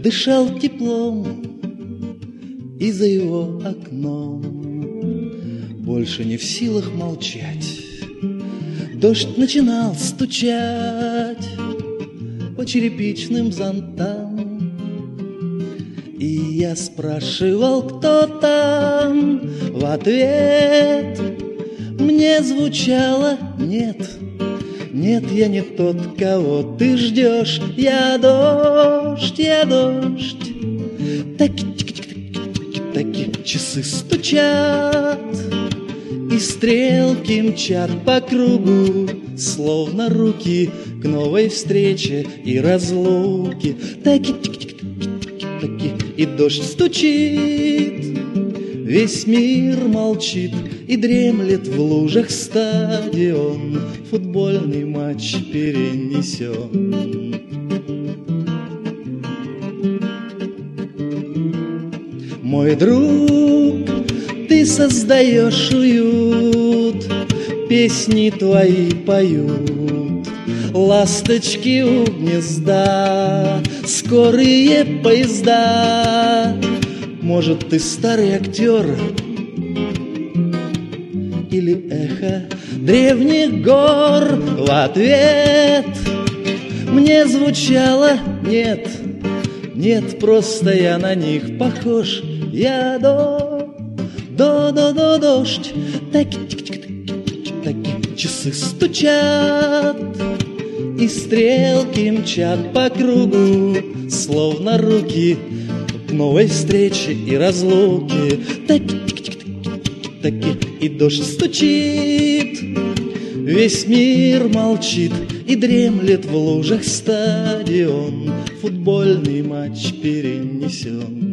дышал теплом, и за его окном больше не в силах молчать. Дождь начинал стучать по черепичным зонтам, и я спрашивал, кто там. В ответ мне звучало: нет, нет, я не тот, кого ты ждешь. Я дождь, я дождь. Таки часы стучат, и стрелки мчат по кругу, словно руки к новой встрече и разлуке. Таки, и дождь стучит, весь мир молчит, и дремлет в лужах стадион. Футбольный матч перенесен. Мой друг, ты создаешь уют, песни твои поют ласточки у гнезда, скорые поезда. Может, ты старый актер или эхо древних гор? В ответ мне звучало: нет, нет, просто я на них похож. Я дождь. Таки часы стучат, и стрелки мчат по кругу, словно руки к новой встрече и разлуке. Таки, и дождь стучит, весь мир молчит, и дремлет в лужах стадион. Футбольный матч перенесен.